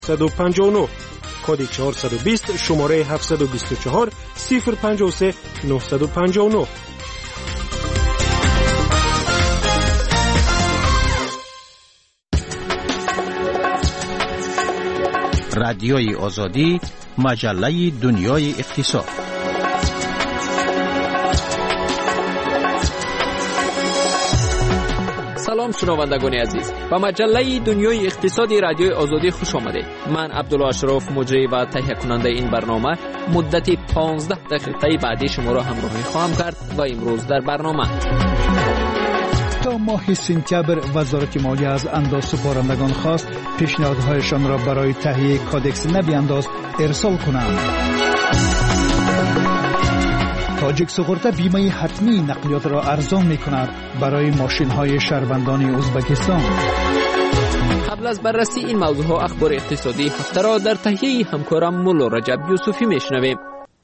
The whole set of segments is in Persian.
759 کد 420 شماره 724 053 959. رادیوی آزادی، مجله دنیای اقتصاد. سلام شنوندگان عزیز، به مجله دنیای اقتصادی رادیوی آزادی خوش آمدید. من عبدالله اشرف، مجری و تهیه کننده این برنامه، مدت 15 دقیقه بعدی شما را همراهی خواهم کرد و امروز در برنامه تا ماه سپتامبر وزارت مالیه از انداز سپارندگان خواست پیشنهادهایشان را برای تهیه کادکس نوی انداز ارسال کنند. تاجیک سوخورته بیمه حتمی نقلیات را ارزان می‌کند برای ماشین‌های شهروندان ازبکستان. قبل از بررسی این موضوعات اخبار اقتصادی هفته را در تهیه همکارم مولا رجب یوسفی میشنویم.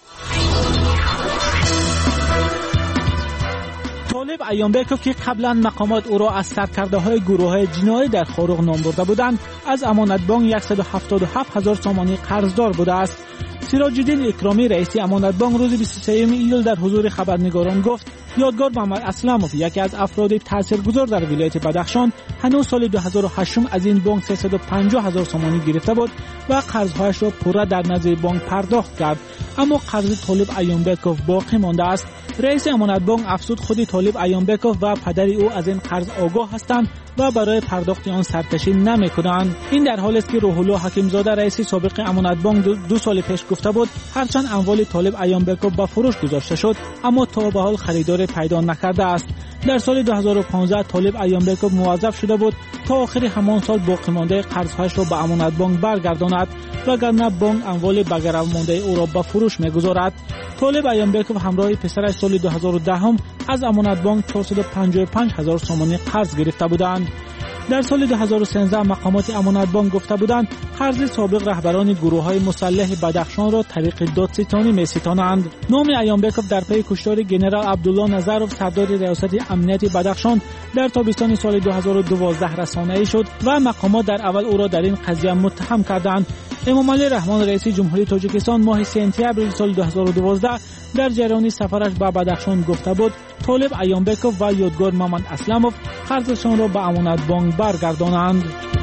طالب ایانبکوف که قبلا مقامات او را از سرکرده‌های گروه‌های جنایی در خاروق نام برده بودند، از امانت بانک 177,000 سامانی قرضدار بوده است. سراج الدین اکرامی رئیس امانت بانک روز 23 ایول در حضور خبرنگاران گفت یادگار محمد اسلموف، یکی از افراد تاثیرگذار در ولایت بدخشان، هنوز سال 2008 از این بانک 350,000 سامانی گرفته بود و قرض‌هایش را پورا در نزد بانک پرداخت کرد، اما قرض طالب ایانبکوف باقی مانده است. رئیس امانت بانک افزود خود طالب ایانبکوف و پدر او از این قرض آگاه هستند و برای پرداخت آن سرکشی نمی‌کنند. این در حالی است که روح الله حکیمزاده رئیس سابق امانت بانک 2 سال پیش گفته بود هرچند اموال طالب ایانبکوف به فروش گذاشته شد، اما تا به حال خریدار پیدا نکرده است. در سال 2015 طالب ایانبکوف موظف شده بود تا آخر همان سال باقی مانده قرض‌هایش را به امانت بانک برگرداند، وگرنه بانک اموال بگرف مانده او را به فروش می‌گذارد. طالب ایانبکوف همراه پسرش سال 2010 از امانت بانک 455,000 سامانی قرض گرفته بودند. در سال 2013 مقامات امانت بانک گفته بودند قرض سابق رهبران گروه‌های مسلح بدخشان را طریق دادستانی می‌ستانند. نام ایانبکوف در پی کشتار ژنرال عبدالله نظرов سردار ریاست امنیت بدخشان در تابستان سال 2012 رسانه‌ای شد و مقامات در اول او را در این قضیه متهم کردند. امامعلی رحمان رئیس جمهوری تاجیکستان ماه سپتامبر سال 2012 در جریان سفرش به بدخشان گفته بود طالب ایانبکوف و یادگار محمد اسلموف قرضشان را به امانت بانک برگردانند.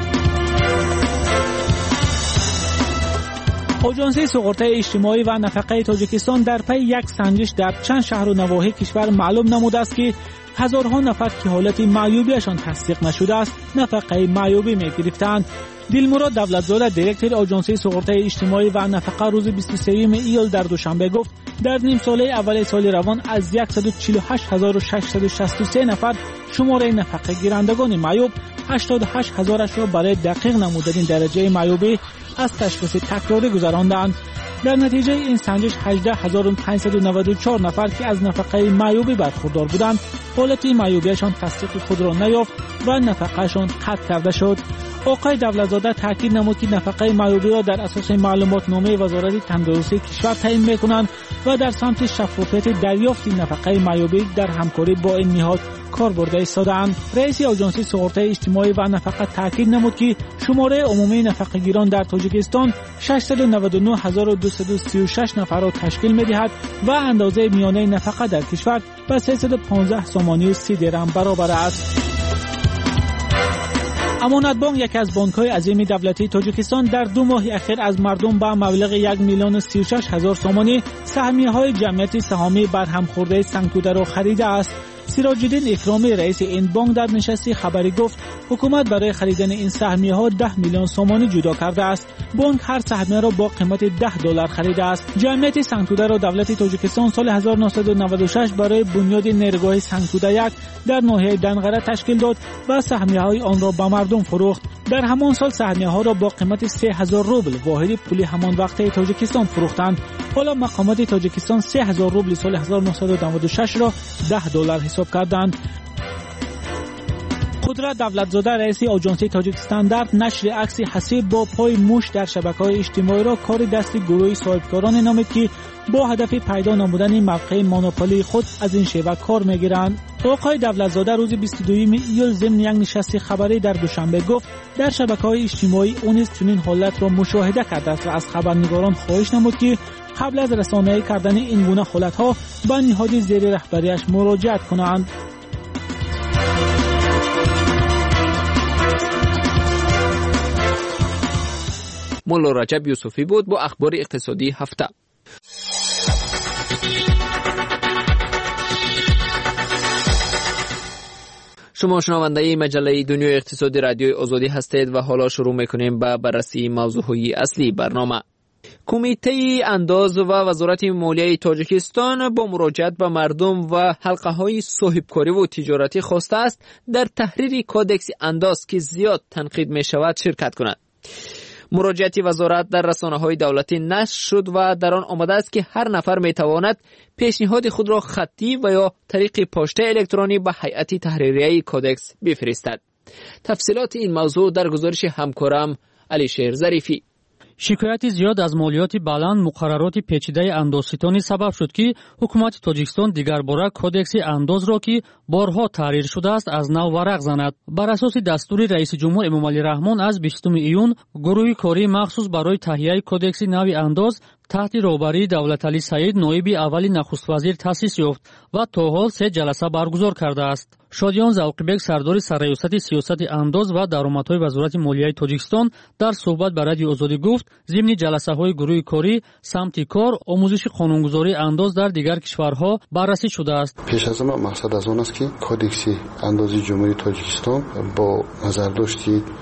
آژانس سوغورته اجتماعی و نفقه تاجیکستان در پی یک سنجش در چند شهر و نواحی کشور معلوم نموده است که هزارها نفر که حالت معیوبیشان تصدیق نشده است نفقه معیوبی می‌گرفتند. دلمراد دولتزاده دیرکتور آژانس سوغورته اجتماعی و نفقه روز 23 ایول در دوشنبه گفت در نیم ساله اول سال روان از 148,663 نفر شماره نفقه گیرندگان معیوب 88,000 را برای دقیق نمودن درجه معیوبی از تشخیص تکراری گذراندند. در نتیجه این سنجش 18,594 نفر که از نفقه معیوبی برخوردار بودند حالت معیوبیشان تصدیق خود را نیافت و نفقهشان قطع کرده شد. آقای دولتزاده تاکید نمود که نفقه معیوبی را در اساس معلومات نامه وزارت تندرستی کشور تعیین می‌کنند و در سمت شفافیت دریافت نفقه معیوبی در همکاری با این نهاد کاربرد ایستاده‌اند. رئیس آژانس سوغورته اجتماعی و نفقه تاکید نمود که شماره عمومی نفقه‌گیران در تاجیکستان 699,236 نفر را تشکیل می‌دهد و اندازه میانه نفقه در کشور به 315 سامانی و 30 درهم برابر است. امانت بانک یکی از بانک‌های عظیم دولتی تاجیکستان در 2 ماه اخیر از مردم به مبلغ 1,36,000 سامانی سهمیه‌های جمعیت سهامی برهم خورده سنگ‌توده را خریده است. سراج الدین اکرامی رئیس این بانک در نشست خبری گفت حکومت برای خریدن این سهمیه‌ها 10 میلیون سامانی جدا کرده است. بانک هر سهمیه را با قیمت $10 خریده است. جمعیت سنگ‌توده را دولت تاجیکستان سال 1996 برای بنیاد نیروگاه سنگ‌توده 1 در ناحیه دنغره تشکیل داد و سهمیه‌های آن را به مردم فروخت. در همان سال سهمیه‌ها را با قیمت 3000 روبل واحد پول همان وقته تاجیکستان فروختند. حالا مقامات تاجیکستان 3000 روبل سال 1996 را $10 حساب کردند. قدرت دولتزاده رئیس آژانسی تاجیکستان در نشر عکس حسیب با پای موش در شبکه‌های اجتماعی را کار دست گروه صاحبکاران نامید که با هدف پیدا نمودن موقع مونوپولی خود از این شیوه کار میگیرند. آقای دولتزاده روز 22 ایول ضمن یک نشست خبری در دوشنبه گفت در شبکه‌های اجتماعی او نیز چنین حالت را مشاهده کرده است و از خبرنگاران خواهش نمود که قبل از رسانه‌ای کردن این گونه حالت‌ها به نهاد زیر رهبریش مراجعت کنند. مولا رجب یوسفی بود با اخبار اقتصادی هفته. شما شنونده مجله دنیای اقتصادی رادیوی آزادی هستید و حالا شروع میکنیم به بررسی موضوعهای اصلی برنامه. کمیته انداز و وزارت مالیه تاجیکستان با مراجعت به مردم و حلقه‌های صاحبکاری و تجارتی خواسته است در تحریر کودکس انداز که زیاد تنقید می شود شرکت کند. مراجعت وزارت در رسانه‌های دولتی نشر شد و در آن آمده است که هر نفر می‌تواند پیشنهاد خود را خطی و یا طریق پشت الکترونی به هیئت تحریریه کودکس بفرستد. تفصیلات این موضوع در گزارش همکارم علیشیر ظریفی. شکایت زیاد از مالیات بلند مقررات پیچیده اندازستانی سبب شد که حکومت تاجیکستان دیگر باره کودکس انداز را که بارها تحریر شده است از نو ورق زند. بر اساس دستور رئیس جمهور امامعلی رحمان از 20 ایون گروه کاری مخصوص برای تهیه کودکس نو انداز تحت رهبری دولتعلی سعید نایب اولی نخست وزیر تأسیس یافت و تا حال 3 جلسه برگزار کرده است. شادیان زوقیبک سردار سرریاست سیاست انداز و درآمدهای وزارت مالیه تاجیکستان در صحبت با رادیو آزادی گفت ضمن جلسه‌های گروه کاری سمت کار آموزش قانونگذاری انداز در دیگر کشورها بررسی شده است. پیش از همه مقصد از آن است که کودکس اندازی جمهوری تاجیکستان با نظرداشت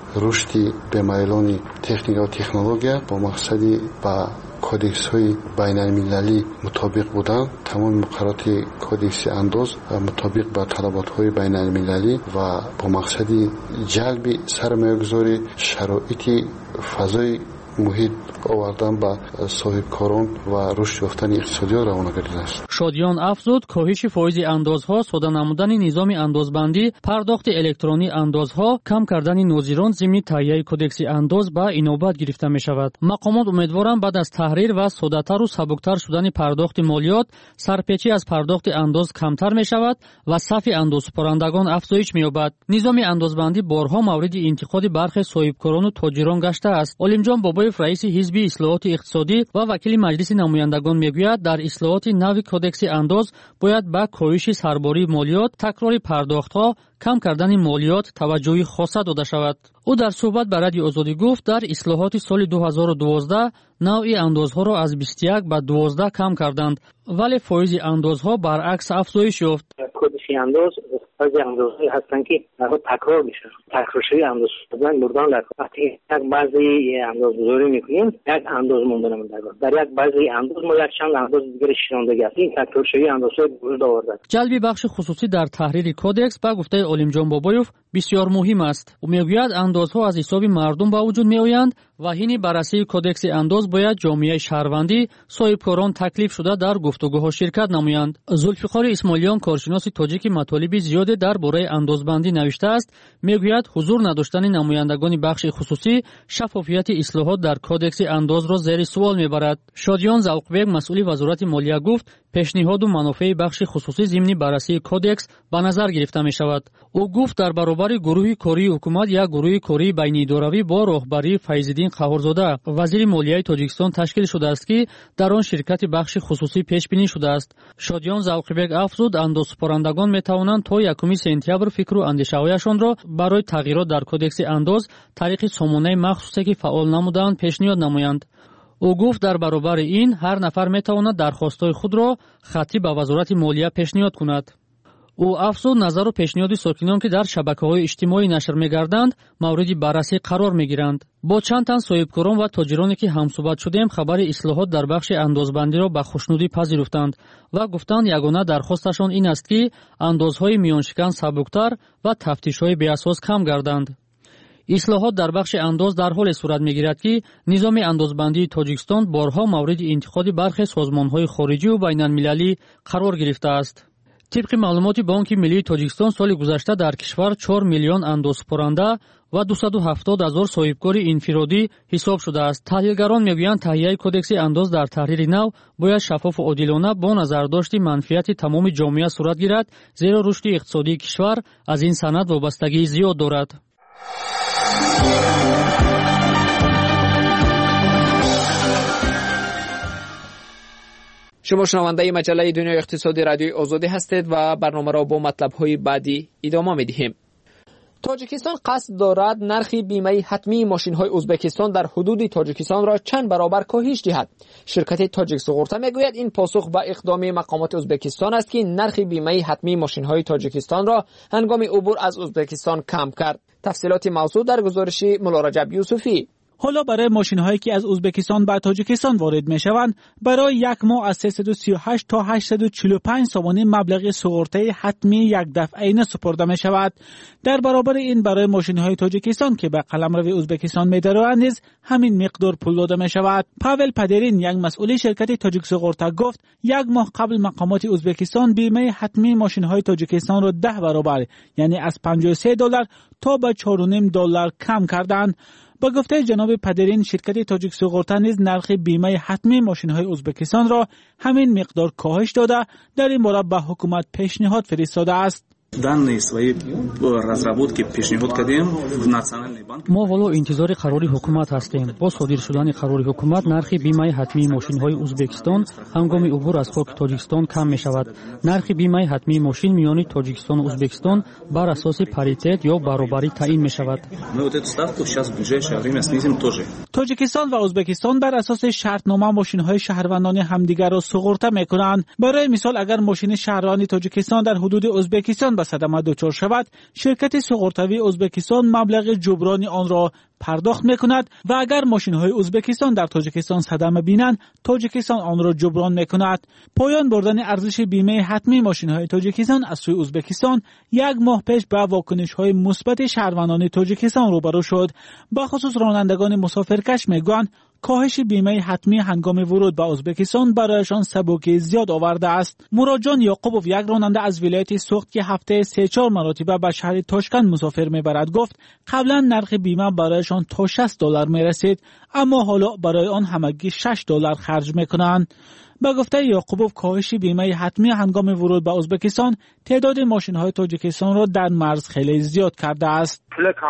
رشد به میلان تکنیک و تکنولوژی با مقصدی با کودکس های بین المللی مطابق بودن، تمام مقررات کودکس انداز مطابق با طلبات های بین المللی و با مقصد جلب سرمایه‌گذاری شرایط فضای محیط آوردن به صاحبکاران و رشد یافتن اقتصادی را روانه گردیده است. شادیان افزود کاهش فایز اندازها، ساده نمودن نظام اندازبندی، پرداخت الکترونی اندازها، کم کردن ناظران ضمن تهیه کودکس انداز به اینوبت گرفته می شود. مقامات امیدوارند بعد از تحریر و ساده‌تر و سبکتر شدن پرداخت مالیات، سرپیچی از پرداخت انداز کمتر می شود و صف اندازپرندگان افزایش می یابد. نظام اندازبندی بارها مورد انتقاد برخی صاحبکاران و تاجران گشته است. علیمجان بابایف رئیس حزب اصلاحات اقتصادی و وکیل مجلس نمایندگان میگوید در اصلاحات نو کودکس انداز باید به کاهش سرباری مالیات، تکرار پرداخت‌ها، کم کردن مالیات توجهی خاصه داده شود. او در صحبت با رادیو آزادی گفت در اصلاحات سال 2012 نوع اندازها را از 21 به 12 کم کردند ولی فایز اندازها برعکس افزایش یافت. کودکس انداز بعضی اندازهایی هستن که تکرار میشن، تکرارشوی انداز شدن مردان در وقتی یک بعضی اندازگذاری میکنیم یک انداز مونده در یک بعضی انداز ما یک چند انداز دیگر شناندگی است. این تکرارشوی اندازهای وجود آورده. جلب بخش خصوصی در تحریر کودکس با گفته علیمجان بابایف بسیار مهم است. او میگوید اندازها از حساب مردم به وجود میآیند و این بررسی کودکس انداز باید جامعه شهروندی صاحبکاران تکلیف شده در گفتگوها شرکت نمایند. زلفقار اسماعیلیان کارشناس تاجیک مطالب زیاد درباره اندازبندی نوشته است. میگوید حضور نداشتن نمایندگان بخش خصوصی شفافیت اصلاحات در کودکس انداز را زیر سوال میبرد. شادیان زوقبک مسئول وزارت مالیه گفت پیشنهاد و منافع بخش خصوصی ضمن بررسی کودکس به نظر گرفته می شود. او گفت در برابر گروه کاری حکومت یک گروه کاری بین اداروی با راهبری فیض‌الدین قهارزاده وزیر مالیه تاجیکستان تشکیل شده است که در آن شرکت بخش خصوصی پیش بینی شده است. شادیان زوقبک افزود اندازپرندگان می توانند تا 1 سپتامبر فکر و اندیشه‌هایشان را برای تغییرات در کودکس انداز طریق سامانه مخصوصی که فعال نمودند پیشنهاد نمایند. او گفت در برابر این هر نفر می تواند درخواست‌های خود را خطی به وزارت مالیه پیشنهاد کند. او افزود نظر و پیشنهاد ساکنان که در شبکه‌های اجتماعی نشر می‌گردند مورد بررسی قرار می‌گیرند. با چند تن صاحبکاران و تاجرانی که همصحبت شدیم خبر اصلاحات در بخش اندازبندی را به خوشنودی پذیرفتند و گفتند یگانه درخواستشان این است که اندازهای میانشکن سبکتر و تفتیش‌های بی‌اساس کم گردند. اصلاحات در بخش انداز در حال صورت می‌گیرد که نظام اندازبندی تاجیکستان بارها مورد انتقاد برخی سازمان‌های خارجی و بین‌المللی قرار گرفته است. طبق معلومات بانک ملی تاجیکستان سال گذشته در کشور 4 میلیون اندازپرنده و 270,000 صاحبکار انفرادی حساب شده است. تحلیلگران میگویند تهیه کدکس انداز در تحریر نو باید شفاف و عادلانه با نظرداشت منفعت تمام جامعه صورت گیرد، زیرا رشد اقتصادی کشور از این سند وابستگی زیاد دارد. شما شنونده مجله دنیای اقتصادی رادیوی آزادی هستید و برنامه را با مطلب‌های بعدی ادامه می‌دهیم. تاجیکستان قصد دارد نرخ بیمه حتمی ماشین‌های ازبکستان در حدود تاجیکستان را چند برابر کاهش دهد. شرکت تاجیک سوغورتا میگوید این پاسخ به اقدام مقامات ازبکستان است که نرخ بیمه حتمی ماشین‌های تاجیکستان را هنگام عبور از ازبکستان کم کرد. تفصیلات موضوع در گزارش مولا رجب یوسفی. حالا برای ماشین‌هایی که از ازبکستان به تاجیکستان وارد می‌شوند برای یک ماه از 338 تا 845 سومانی مبلغ سوغورتای حتمی یک دفعه سپرده می‌شود. در برابر این برای ماشین‌های تاجیکستان که به قلمرو ازبکستان می‌دارند نیز همین مقدار پول داده می‌شود. پاول پدرین یک مسئول شرکت تاجیک سوغورتا گفت یک ماه قبل مقامات ازبکستان بیمه حتمی ماشین‌های تاجیکستان را 10 برابر یعنی از $53 تا به $4.5 کم کردند. با گفته جناب پدرین شرکت تاجیک سوغورتا نیز نرخ بیمه حتمی ماشین‌های ازبکستان را همین مقدار کاهش داده در این باره به حکومت پیشنهاد فرستاده است. ما حالا انتظار قرار حکومت هستیم. با صادر شدن قرار حکومت نرخ بیمه حتمی ماشین‌های ازبکستان هنگام عبور از خاک تاجیکستان کم می‌شود. نرخ بیمه حتمی ماشین میان تاجیکستان و ازبکستان بر اساس پاریتت یا برابری تعیین می‌شود. تاجیکستان و ازبکستان بر اساس شرطنامه ماشین‌های شهروندان همدیگر را سوغورتا می‌کنند. برای مثال اگر ماشین شهروندی تاجیکستان در حدود ازبکستان صدمه دچار شود، شرکت سوغورتاوی ازبکستان مبلغ جبران آن را پرداخت میکند و اگر ماشین‌های ازبکستان در تاجیکستان صدمه بینند، تاجیکستان آن را جبران میکند. پایان بردن ارزش بیمه حتمی ماشین‌های تاجیکستان از سوی ازبکستان یک ماه پیش به واکنش‌های مثبت شهروندان تاجیکستان روبرو شد. به خصوص رانندگان مسافرکش میگویند کاهش بیمه حتمی هنگام ورود به ازبکستان برایشان سبکی زیاد آورده است. مراد یعقوبوف یک راننده از ولایت سوخت که هفته 3-4 مرتبه به شهر تاشکند مسافر میبرد گفت قبلا نرخ بیمه برایشان تا $60 میرسید، اما حالا برای آن همگی $6 خرج میکنند. به گفته یعقوبوف کاهش بیمه حتمی هنگام ورود به ازبکستان تعداد ماشین‌های تاجیکستان را در مرز خیلی زیاد کرده است.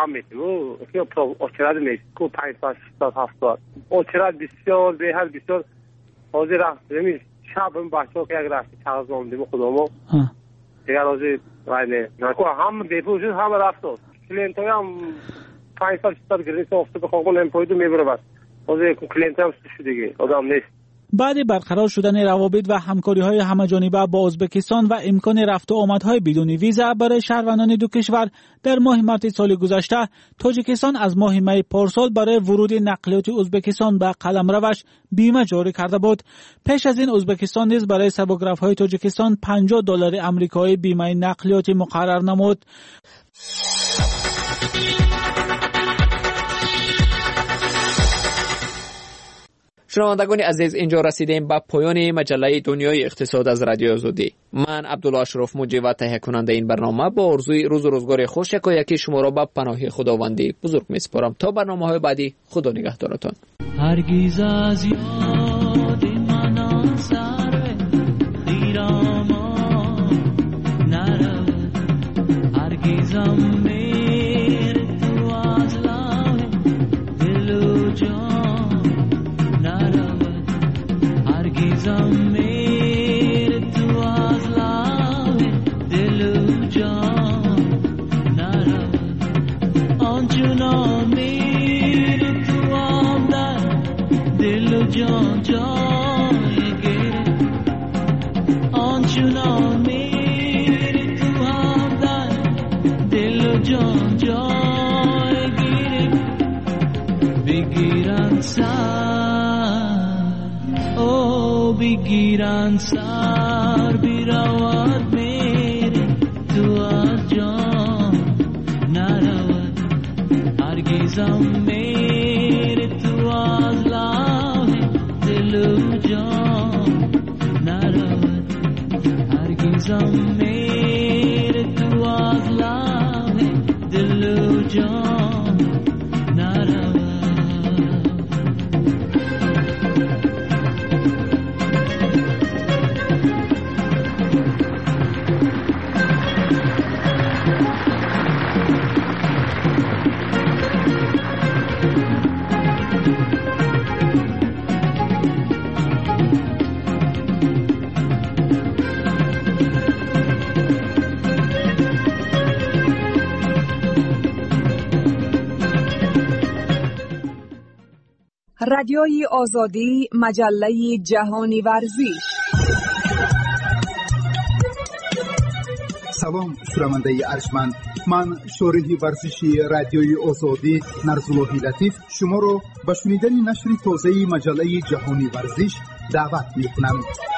بعد برقرار شدن روابط و همکاری‌های همه‌جانبه با ازبکستان و امکان رفت و آمدهای بدون ویزا برای شهروندان دو کشور در ماه مارس سال گذشته، تاجیکستان از ماه می پارسال برای ورود نقلیات ازبکستان به قلمروش بیمه جاری کرده بود. پیش از این ازبکستان نیز برای سبک‌رفت‌های تاجیکستان $50 آمریکایی بیمه نقلیات مقرر نمود. شنوندگان عزیز، اینجا رسیدیم به پایان مجله دنیای اقتصاد از رادیو آزادی. من عبدالله اشرف مجری و تهیه کننده این برنامه با آرزوی روز و روزگار خوش یکی شما را به پناه خداوندی بزرگ میسپارم. تا برنامه‌های بعدی، خدا نگهدارتان. هرگز از یاد من سر خیراما نرود، هرگزم میر تو از لاه دل و جان نرود، هرگزم میر تو از لاه دل و جان نرود، آنچنان میر تو آمدن دل و جان جای گیره، آنچنان میر تو آمدن دل و جان جای گیره، بگیرن سر او بگیرن سر بیرود میره تو از جان نرود، هرگزم میره تو از لاه دل و جان نرود، هرگزم میره رادیوی آزادی، مجله جهانی ورزش. سلام شنونده ارجمند، من شارح ورزشی رادیوی آزادی نرزالله لطیف شما را به شنیدن نشر تازه مجله جهانی ورزش دعوت می‌کنم.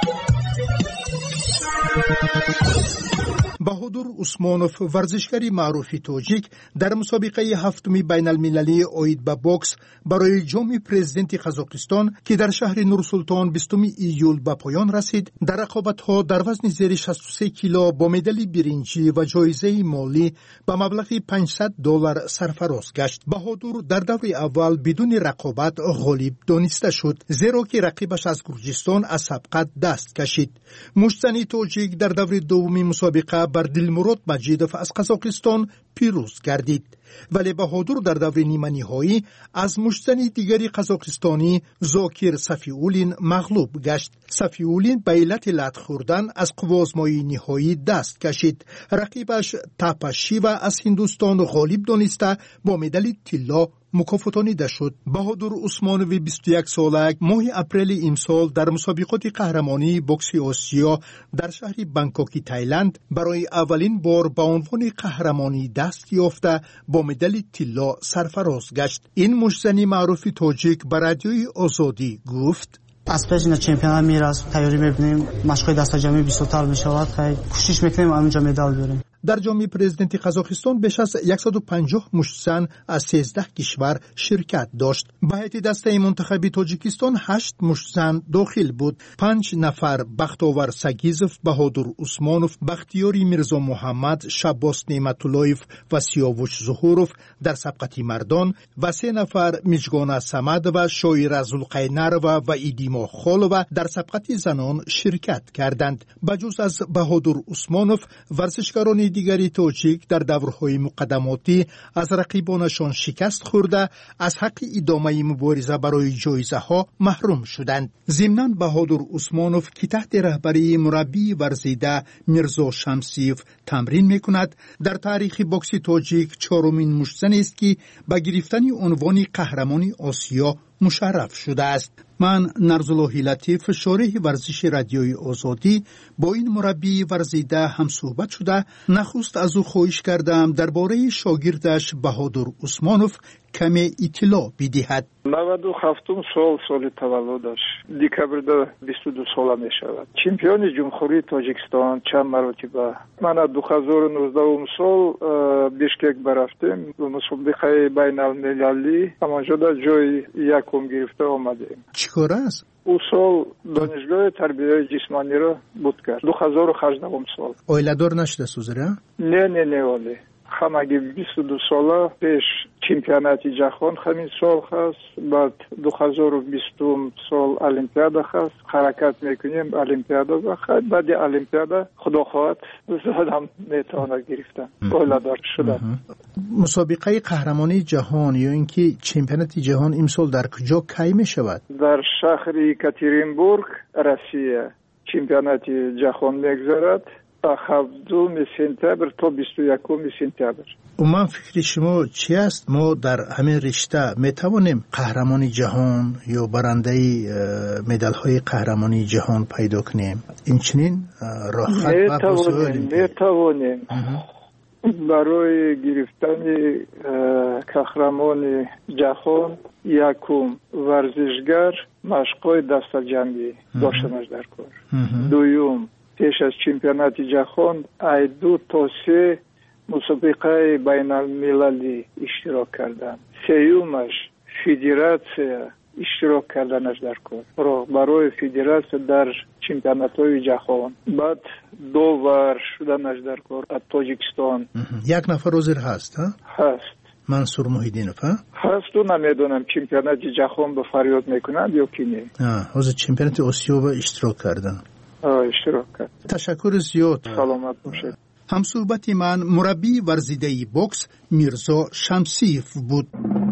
بهادر عثمانوف ورزشکاری معروف تاجیک در مسابقه هفتمی بین المللی اوید به بوکس برای جام پرزیدنت قزاقستان که در شهر نورسلطان 20 ایول به پایان رسید در رقابت‌ها در وزن زیر 63 کیلو با مدال برنجی و جایزه مالی به مبلغ $500 سرفراز گشت. بهادر در دور اول بدون رقابت غالب دانسته شد، زیرا که رقیبش از گرجستان از سبقت دست کشید. مشتزن تاجیک در دور دومی مسابقه بر دلمراد مجیدوف از قزاقستان پیروز گردید، ولی بهادر در دور نیمه نهایی از مشتزن دیگری قزاقستانی زاکیر صفیولین مغلوب گشت. صفیولین به علت لت خوردن از قوازمایی نهایی دست کشید. رقیبش تاپاشیوا از هندوستان غالب دانسته با مدال طلا مکافاتانیده شد. بهادر عثمانوی 21 ساله ماه اپریل امسال در مسابقات قهرمانی بوکس آسیا در شهر بانکوک تایلند برای اولین بار به عنوان قهرمانی دست یافته با مدال طلا سرفراز گشت. این مشتزن معروف تاجیک به رادیوی آزادی گفت: از پیش این چمپیونات میراث تیاری می‌بینیم، مشق‌های دست جمعی 20 تا می‌شود، خیلی کوشش می‌کنیم همینجا مدال بیاریم. در جام پرزیدنت قزاقستان بیش از 150 مشتزن از 13 کشور شرکت داشت. به هیئت دسته منتخب تاجیکستان 8 مشتزن داخل بود. 5 نفر بختاور سگیزوف، بهادر عثمانوف، بختیاری میرزا محمد، شباس نعمت‌اللهیف و سیاوش ظهوروف در سبقت مردان و 3 نفر میجگان صمد و شایر زلقینروا و ایدیما خالوا در سبقت زنان شرکت کردند. بجز از بهادر عثمانوف، ورزشکاران دیگری تاجیک در دورهای مقدماتی از رقیبانشان شکست خورده از حق ادامه مبارزه برای جایزه ها محروم شدند. ضمناً بهادر عثمانوف که تحت رهبری مربی ورزیده میرزا شمسیف تمرین میکند، در تاریخ بوکس تاجیک چهارمین مشتزن است که به گرفتن عنوان قهرمانی آسیا مشرف شده است. من نرزالله لطیف شارح ورزش رادیوی آزادی با این مربی ورزیده هم صحبت شده. نخست از او خواهش کردم درباره شاگردش بهادر عثمانوف کمی اطلاع بدهد. 97 سال تولدش دکبر 22 ساله می شود. چمپیون جمهوری تاجیکستان چند مرتبه. من 2019 سال بیشکک برفتیم مسابقه بین المللی، همانجا در جای یکم گرفته آمدیم. چیکار است؟ او سال دانشگاه تربیت جسمانی را بود کرد. 2018 سال. اویلادور نشده سوزره؟ نه ولی همگی 22 ساله پیش چمپیونات جهان همین سال هست، بعد 2020 سال المپیادا هست، حرکت میکنیم المپیادا بخواهد، بعد المپیادا خدا خواهد زدم میتونه گرفتن اویلادار شده. مسابقه قهرمانی جهان یا اینکه چمپیونات جهان امسال در کجا کی می شود؟ در شهر یکاترینبورگ، روسیه چمپیونات جهان میگذرد 7 سپتامبر تا 21 سپتامبر. من فکر شما چی است؟ ما در همین رشته می توانیم قهرمانی جهان یا برنده مدال های قهرمانی جهان پیدا کنیم؟ این چنین راحت می توانیم. برای گرفتن قهرمان جهان یکم ورزشگر مشق‌های دست جمعی داشتنش در کار. دوم پیش از چمپیونات جهان 2 تا 3 مسابقه بین المللی اشتراک کردن. سومش فدراسیا اشتراک کردنش در کار برای فدراسیا در چمپیونات های جهان. بعد دوور شدنش در کار از تاجیکستان. یک نفر حاضر هست؟ هست. منصور محیدینوف هست و نمیدونم چمپیونات جهان به فریاد میکنند یا کی نه. حاضر چمپیونات آسیا به اشتراک کردن. اشتراک کرد. تشکر زیاد. سلامت باشید. هم صحبت من مربی ورزیده بوکس میرزا شمسیف بود.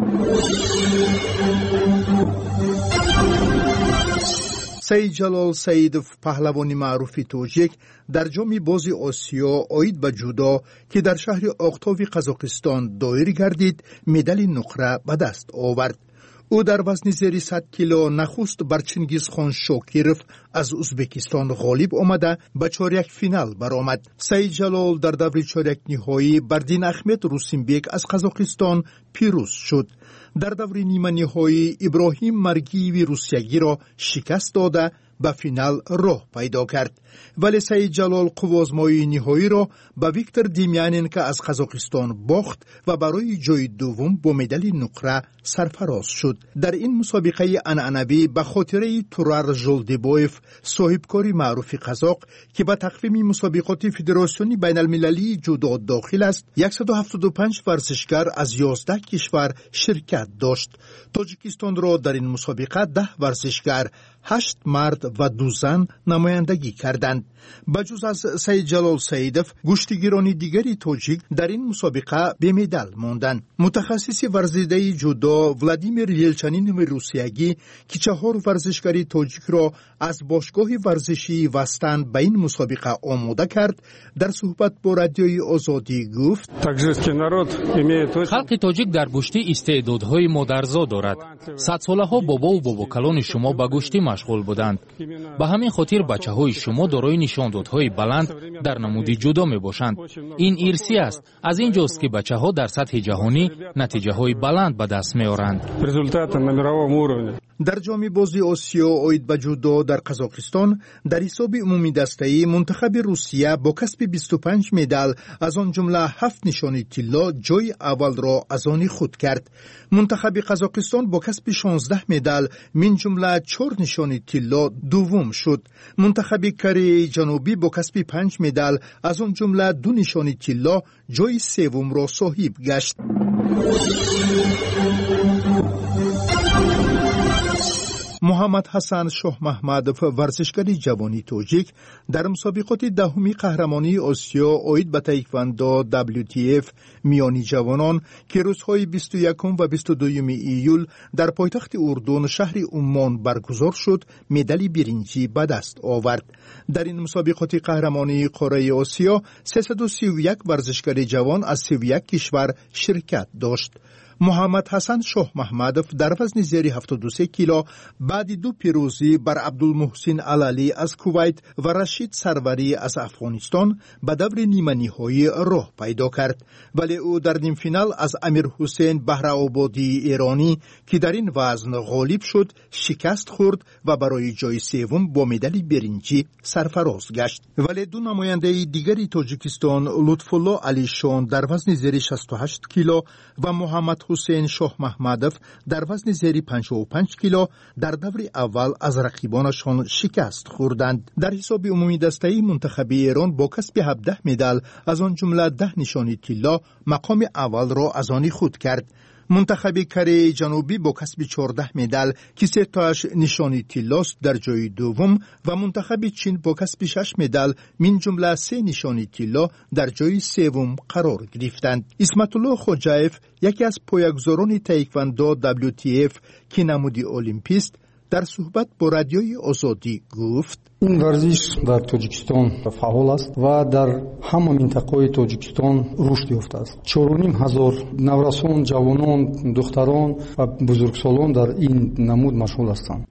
سید جلال سیدوف پهلوانی معروف تاجیک در جام باز آسیا اوید به جودو که در شهر آختاوی قزاقستان دایر گردید مدال نقره به دست آورد. او در وزن زیر 100 کیلو نخست بر چنگیزخان شاکیرف از ازبکستان غالب آمده به چهارک فینال برآمد. سعید جلال در دور چهارک نهایی بر دین احمد روسینبک از قزاقستان پیروز شد. در دور نیمه نهایی ابراهیم مرگیوی روسیایی را شکست داده به فینال راه پیدا کرد. ولی سعید جلال قوازمایی نهایی را به ویکتور دیمیانینکو از قزاقستان باخت و برای جای دوم با مدال نقره سرفراز شد. در این مسابقه عنعنوی به خاطره تورار ژولدیبایف صاحبکار معروف قزاق که به تقویم مسابقات فدراسیون بین المللی جودو داخل است 175 ورزشکار از 11 کشور شرکت داشت. تاجیکستان را در این مسابقه 10 ورزشکار 8 مرد و 2 زن نمایندگی کردند. بجز از سعید جلال سعیدов گشتیگیران دیگری تاجیک در این مسابقه به مدال ماندند. متخصص ورزیده جودو ولادیمیر یلچنینوف روسیایی که 4 ورزشکاری تاجیک را از باشگاه ورزشی وستن به این مسابقه آماده کرد در صحبت با رادیوی آزادی گفت خلق تاجیک در گشتی استعدادهای مادرزا دارد. 100 ساله ها بابا و باباکلان شما به گشتی مشغول بودند. به همین خاطر بچه‌های شما دارای نشاندادهای بلند در نمود جودو میباشند. این ارثی است. از اینجاست که بچه‌ها در سطح جهانی نتیجه‌های بلند به دست میارند. در جام بازی آسیا اوید به جودو در قزاقستان در حساب عمومی دسته‌ای منتخب روسیه با کسب 25 مدال از آن جمله 7 نشانی طلا جای اول را از آن خود کرد. منتخب قزاقستان با کسب 16 مدال من جمله 4 نشانی طلا دوم شد. منتخب کره جنوبی با کسب 5 مدال از آن جمله 2 نشانی طلا جای سوم را صاحب گشت. محمد حسن شاه محمدov ورزشکار جوانی تاجیک در مسابقات دهمی قهرمانی آسیا اوید به تایکواندو WTF میانی جوانان که روزهای 21 و 22 ایول در پایتخت اردن شهر عمان برگزار شد مدال برنجی به دست آورد. در این مسابقات قهرمانی قاره آسیا 331 ورزشکار جوان از 31 کشور شرکت داشت. محمد حسن شاه محمدov در وزن زیر 73 کیلو بعد 2 پیروزی بر عبدالمحسن علالی از کویت و رشید سروری از افغانستان به دور نیمه نهایی راه پیدا کرد. ولی او در نیم فینال از امیر حسین بهرآبادی ایرانی که در این وزن غالب شد شکست خورد و برای جای سوم با مدال برنجی سرفراز گشت. ولی 2 نماینده دیگری تاجیکستان لطفالله علیشان در وزن زیر 68 کیلو و محمد حسین شاه محمدov در وزن زیر 55 کیلو در دور اول از رقیبانشان شکست خوردند. در حساب عمومی دسته‌ای منتخب ایران با کسب 17 مدال از آن جمله 10 نشانی طلا مقام اول را از آن خود کرد. منتخب کره جنوبی با کسب 14 مدال که 3 تاش نشانی طلاست در جای دوم و منتخب چین با کسب 6 مدال من جمله 3 نشانی طلا در جای سوم قرار گرفتند. اسمت الله خوجایف یکی از پایه‌گذاران تایکواندو WTF که نمودی المپیست در صحبت با رادیوی آزادی گفت این ورزش در تاجیکستان فعال است و در همه منطقه تاجیکستان رشد یافته است. 4,500 نورسان، جوانان، دختران و بزرگسالان در این نمود مشغول هستند.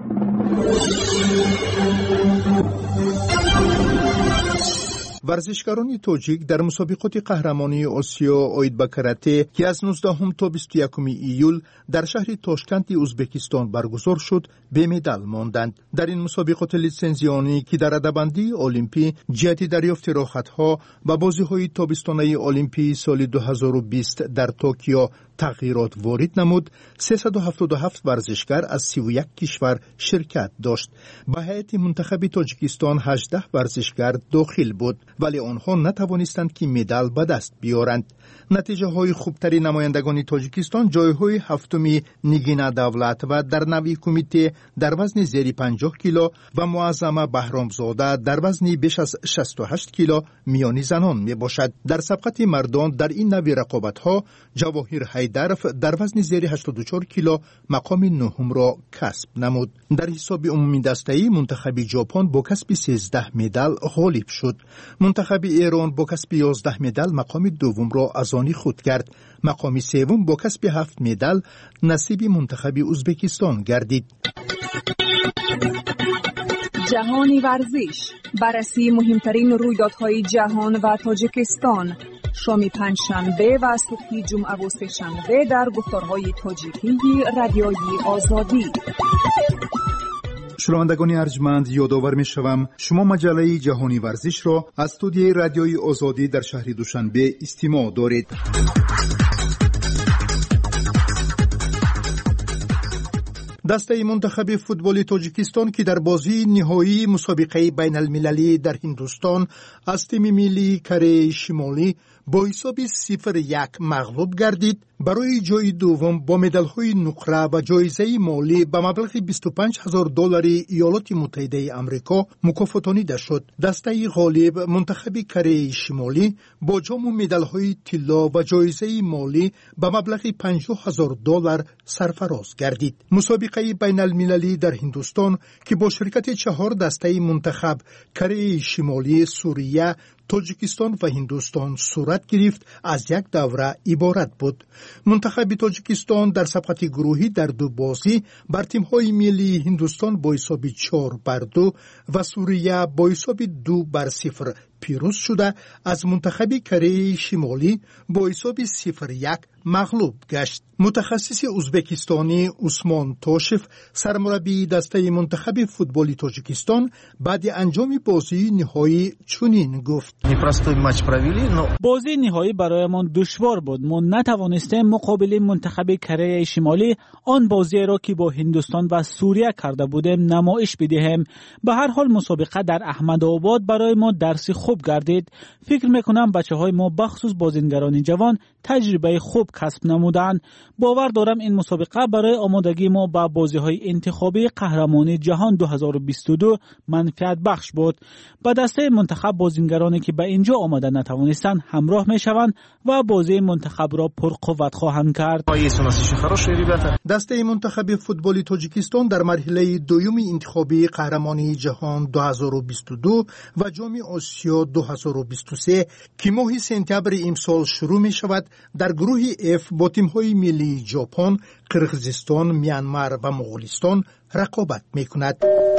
ورزشکاران تاجیک در مسابقات قهرمانی آسیا اوید به کراته که از 19 تا 21 ایول در شهر تاشکند ازبکستان برگزار شد به مدال ماندند. در این مسابقات لیسنزیانی که در رده‌بندی المپی جهت دریافت راحت‌ها و بازی‌های تابستانه المپی سال 2020 در توکیو تغییرات وارد نمود، 377 ورزشکار از 31 کشور شرکت داشت. به هیئت منتخب تاجیکستان 18 ورزشکار داخل بود، ولی آنها نتوانستند که مدال به دست بیارند. نتیجه های خوبتری نمایندگان تاجیکستان جایهای هفتمی نگینا دولت و در نوی کمیته در وزن زیر 50 کیلو و معظمه بهرامزاده در وزن بیش از 68 کیلو میانی زنان می باشد. در سبقت مردان در این نوی رقابت ها جواهر حیدر درف در وزن زیر 84 کیلو مقام نهم را کسب نمود. در حساب عمومی دسته‌ای منتخب ژاپن با کسب 13 مدال غالب شد. منتخب ایران با کسب 11 مدال مقام دوم را از آن خود کرد. مقام سوم با کسب 7 مدال نصیب منتخب ازبکستان گردید. جهانی ورزش، بررسی مهمترین رویدادهای جهان و تاجیکستان، شام پنجشنبه و صبح جمعه و سه‌شنبه در گفتارهای تاجیکی رادیوی آزادی. شنوندگان ارجمند، یادآور می‌شوم شما مجله جهانی ورزش را از استودیوی رادیوی آزادی در شهر دوشنبه استماع دارید. دسته منتخب فوتبال تاجیکستان که در بازی نهایی مسابقه بین المللی در هندوستان از تیم ملی کره شمالی با حساب 0-1 مغلوب گردید، برای جای دوم با مدال‌های نقره و جایزه مالی به مبلغ $25,000 ایالات متحده آمریکا مکافاتانیده شد. دسته غالب منتخب کره شمالی با جام و مدال‌های طلا و جایزه مالی به مبلغ $50,000 سرفراز گردید. مسابقه بین المللی در هندوستان که با شرکت 4 دسته منتخب کره شمالی، سوریه، تاجیکستان و هندوستان صورت گرفت از یک دوره عبارت بود. منتخب تاجیکستان در سبقت گروهی در 2 بازی بر تیم‌های ملی هندوستان با حساب 4-2 و سوریه با حساب 2-0 پیروز شده از منتخب کره شمالی با حساب 0-1 مغلوب گشت. متخصص ازبکستانی عثمان توشف، سرمربی دسته منتخب فوتبال تاجیکستان، بعد انجام بازی نهایی چنین گفت: بازی نهایی برایمان دشوار بود. ما نتوانستیم مقابل منتخب کره شمالی آن بازی را که با هندوستان و سوریه کرده بودیم نمایش بدهیم. به هر حال مسابقه در احمدآباد برای ما درس خوب گردید. فکر میکنم بچه‌های ما بخصوص بازیگران جوان تجربه خوب کسب نمودند. باور دارم این مسابقه برای آمادگی ما به بازی‌های انتخابی قهرمانی جهان 2022 منفعت بخش بود. با دسته منتخب بازیگرانی که به اینجا آمده نتوانستند همراه میشوند و بازی منتخب را پرقوت خواهند کرد. دسته منتخب فوتبال تاجیکستان در مرحله دوم انتخابی قهرمانی جهان 2022 و جام آسیا 2023 که ماه سپتامبر امسال شروع می شود در گروه F با تیم‌های ملی ژاپن، قرقیزستان، میانمار و مغولستان رقابت می کند.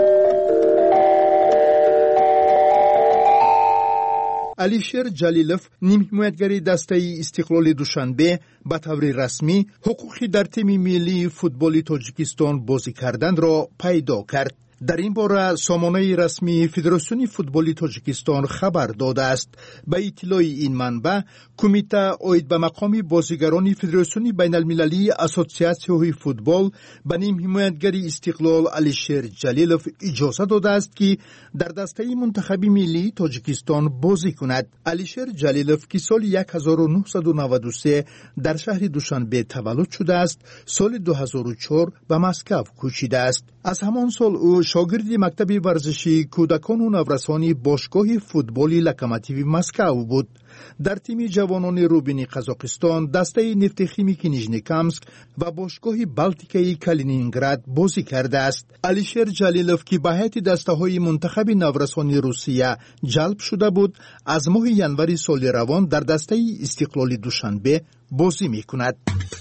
علیشیر جلیلوف، نیم حمایتگر دسته استقلال دوشنبه، به طور رسمی حقوقی در تیم ملی فوتبال تاجیکستان بازی کردن را پیدا کرد. در این باره سامانه رسمی فدراسیون فوتبال تاجیکستان خبر داده است. به اطلاع این منبع، کمیته عاید به مقام بازیگران فدراسیون بین المللی اسوسیاسیون فوتبال به نیم حمایتگر استقلال علیشیر جلیلوف اجازه داده است که در دسته منتخب ملی تاجیکستان بازی کند. علیشیر جلیلوف که سال 1993 در شهر دوشنبه تولد شده است، سال 2004 به مسکو کوچیده است. از همان سال او شاگرد مکتب ورزشی کودکان و نورسان باشگاه فوتبال لوکوموتیو مسکو بود. در تیم جوانان روبین قزاقستان، دسته نفت خیمیک نیژنیکامسک و باشگاه بالتیکای کالینینگراد بازی کرده است. علیشیر جلیلوف که به هیئت دسته‌های منتخب نورسان روسیه جلب شده بود، از ماه ینوری سال روان در دسته استقلال دوشنبه بازی می‌کند.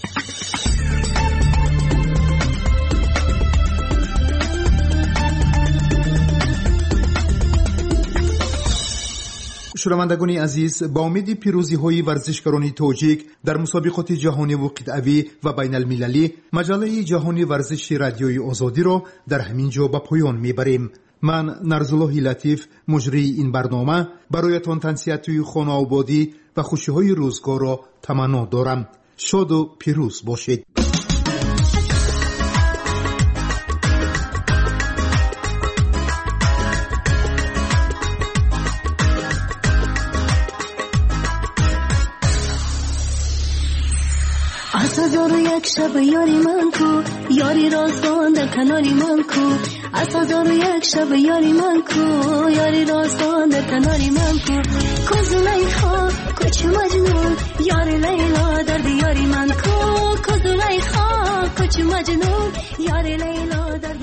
شنوندگان عزیز، با امید پیروزی های ورزشکاران تاجیک در مسابقات جهانی و قطعی و بین المللی، مجله جهانی ورزش رادیوی آزادی را در همین جا به پایان میبریم. من نرزالله لطیف، مجری این برنامه، برایتان تنسیحات خانه آبادی و خوشی های روزگار را تمنا دارم. شاد و پیروز باشید. هزار و یک شب یاری من کو، یاری راستان در کناری من کو. از هزار و یک شب یاری من کو، یاری راستان در کناری من کو. کو زلیخا کوچ مجنون، یاری لیلا در دیاری من کو. مجنون یار لیلا در